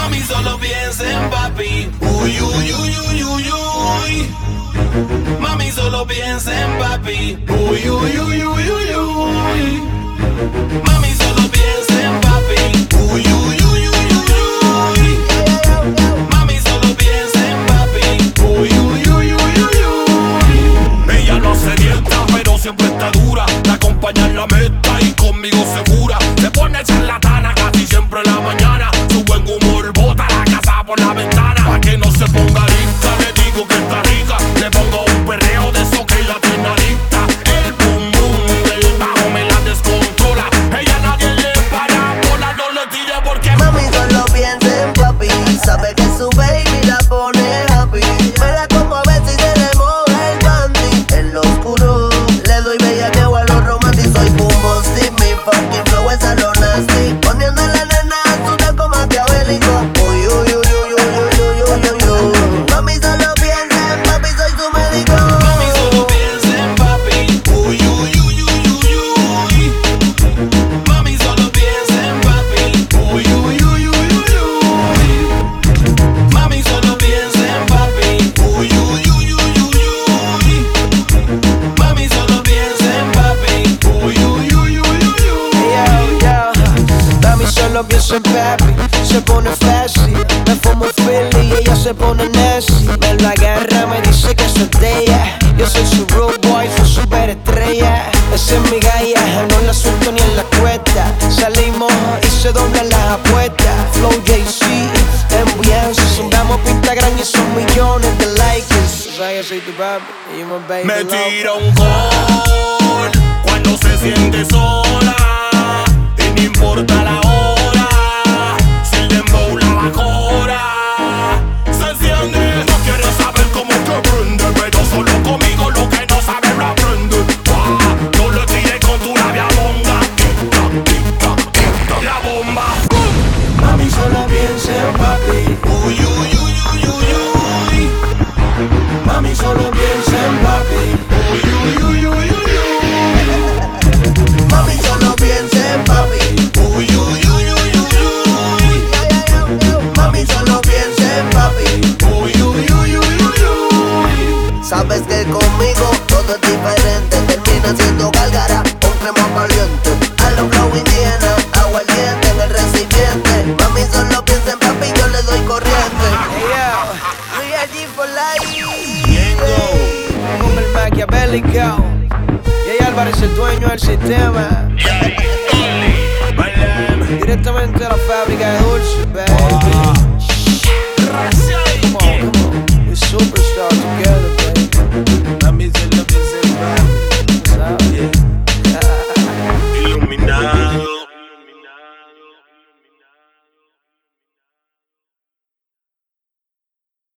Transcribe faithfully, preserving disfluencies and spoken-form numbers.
Mami solo piensa en papi. Uy, uy, uy, uy, uy, uy. Mami solo piensa en papi. Uy, uy, uy, uy, uy, uy. Mami solo piensa en papi. Uy, uy, uy, uy, uy, uy. Mami solo piensa en papi. Uy, uy, uy, uy, uy, uy. Ella no se dienta, pero siempre está dura. La acompaña en la meta y conmigo segura. Se pone charlatana casi siempre en la mañana. Su buen humor bota la casa por la ventana. Pa' que no se ponga rica, le digo que está rica. Le pongo un perreo de eso que la tiene adicta. El boom boom del bajo me la descontrola. Ella nadie le para bola, no le tire porque mami solo piensa en papi. Sabe que su baby la pone happy. Me la como a ver si se le moja el panty. En lo oscuro le doy bellaqueo a los romantic. Soy Bumbo, sí, mi fucking flow es a lo nasty. Poniendo a la nena azul como maquiavélico. Uy, uy, uy, uy, uy, uy, uy, uy, uy, uy. Mami solo piensa en papi, soy su médico. Mami solo piensa en papi. Uy, uy, uy, uy, uy, uy. Mami solo piensa en papi. Uy, uy, uy, uy, uy, uy. Mami solo piensa en papi. Uy, uy, uy, uy, uy, uy. Mami solo piensa en papi. Uy, uy, uy, uy, uy, uy. Yo, yo, mami solo piensa en papi. Se pone flashy, me fumo Philly y ella se pone nasty. Me lo agarra, me dice que soy de ella. Yo soy su rude boy, su superestrella. Esa es mi galla, no la suelto ni en la cuesta. Salimos y se doblan las apuestas. Flow Jay-Z, en Beyoncé. Zumbamos por Instagram y son millones de likes. O sea, yo soy tu papi y you my baby. me loco. tira un gol cuando se siente sola. Y no importa la hora, si el dembow la bajora. Se enciende, no quiere saber cómo te prende, pero solo conmigo lo que no sabe lo aprende. Ah, no le tire con tu labia bonga. Tica, tica, tica, la bomba. Mami solo piensa en papi. Uy, uy, uy, uy, uy, uy. Mami solo piensa en papi. Uy, uy, uy, uy, uy, uy. Mami solo piensa en papi. Uy, uy, uy, uy, uy, uy. Mami solo piensa en papi. Uy, uy, uy, uy, uy, uy. Sabes que conmigo todo es diferente. Termina siendo gálgara, un crema caliente. A los flow indígena, agua caliente en el recipiente. Mami solo piensa en papi, yo le doy corriente. Hey yo, Real G for life. Como el maquiavélico. Jay Álvarez, el dueño del sistema. Directamente a la fábrica de dulce, baby.